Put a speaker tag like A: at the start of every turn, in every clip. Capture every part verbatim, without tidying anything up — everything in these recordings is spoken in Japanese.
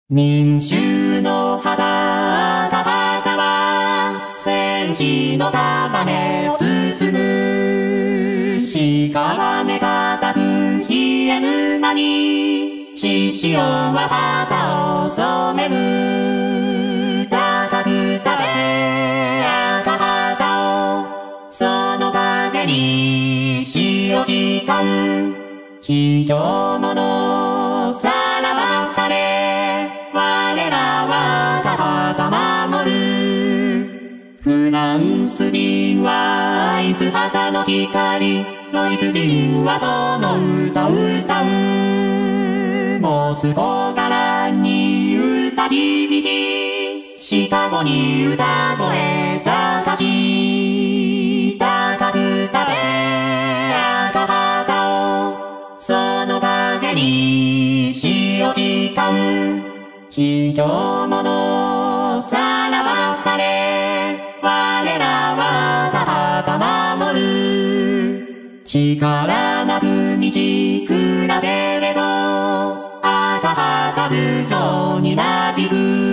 A: 民衆の肌赤旗は、戦士の束を包む。屍固く冷えぬ間に、獅子王は旗を染める。高く立て赤旗を、その影に死を誓う。卑怯者さらばされ、我らは赤旗守る。フランス人は愛す旗の光、ドイツ人はその歌を歌う。モスコからに歌響き、シカゴに歌声高し。高く立て赤旗を、その影に死を誓う。卑怯者さらばされ、我らは赤旗守る。力なく道比べれど、赤旗無情になびく。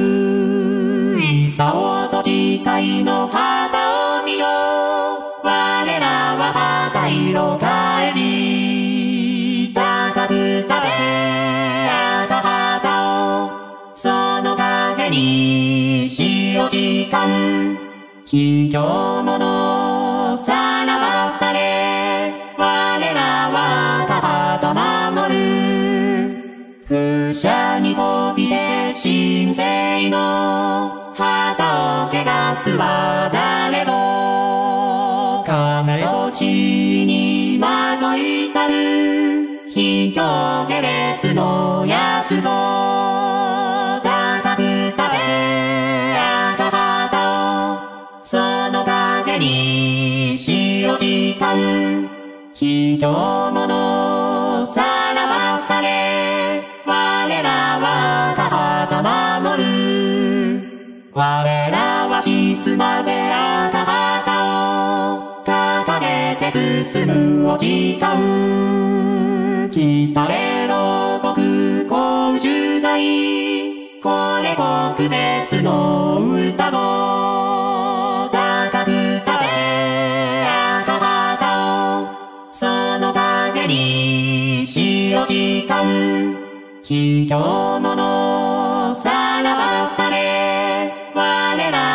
A: 勇と誓いの旗を見よ、我らは旗色変えじ。高く立て赤旗を、その影に死を誓う。卑怯者さらばされ、我らは赤旗守る。風車に飛びて神聖の旗を汚すは誰も。金と地にまといたる、卑怯下劣の奴を。高く立て赤旗を、その影に死を誓う。卑怯者さらばされ、我らは赤旗守る。我らは死すまで赤旗を、掲げて進むを誓う。来たれろ国公主代、これ国別の歌を。高く立て赤旗を、その影に死を誓う。卑怯者さらばされ、我ら